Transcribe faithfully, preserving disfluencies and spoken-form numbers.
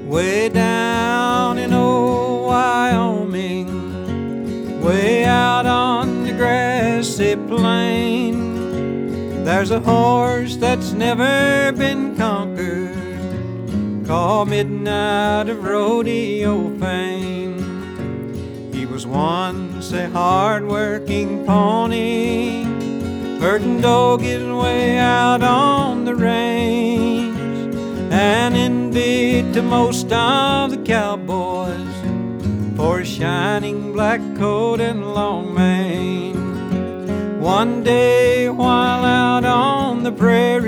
way down in old Wyoming, way out on the grassy plain. There's a horse that's never been conquered, called Midnight of rodeo fame. He was once a hard-working pony, herding doggies way out on the range, and envied to most of the cowboys for his shining black coat and long mane. One day while out on the prairie,